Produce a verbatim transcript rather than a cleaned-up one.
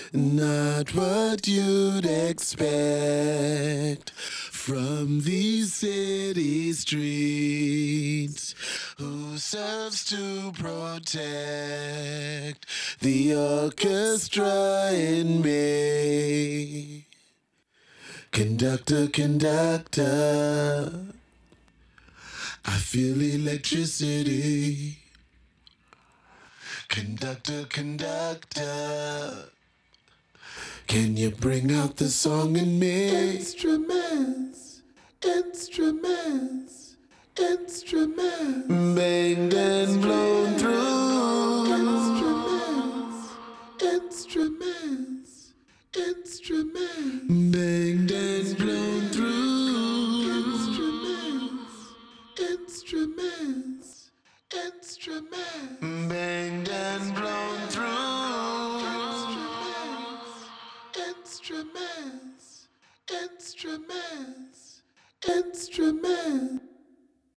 Not what you'd expect from these city streets. Who serves to protect the orchestra in me? Conductor, conductor, I feel electricity. Conductor, conductor, can you bring out the song in me? Instruments, instruments, instruments, banged and blown through. Instruments, instruments, instruments, banged and blown through. Instruments, instruments, instruments, banged and blown through. Instruments, instruments, instruments, instruments.